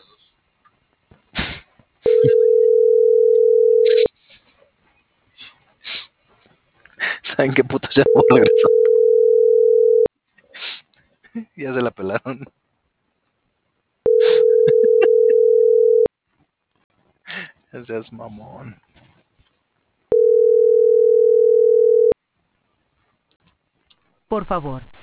¿Saben qué puto ya no regresó? Ya se la pelaron. Ese es mamón. Por favor,